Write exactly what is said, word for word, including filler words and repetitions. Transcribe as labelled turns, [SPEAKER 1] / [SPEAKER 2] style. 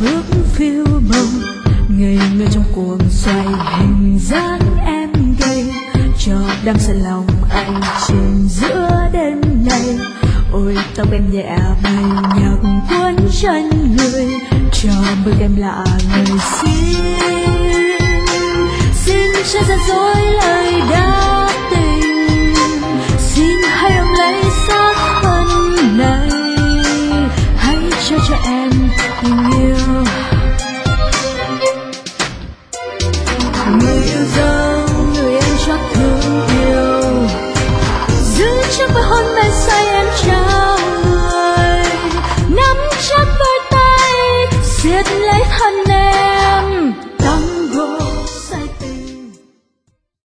[SPEAKER 1] bước phiêu bồng, ngây ngơ trong cuồng xoay hình dáng em gây cho đắm say lòng anh trên giữa đêm nay. Ôi tóc em nhẹ bay nhạc cuốn chân người, cho bước em lạ người xin xin cho ra dối lời đa tình, xin hãy ôm lấy sao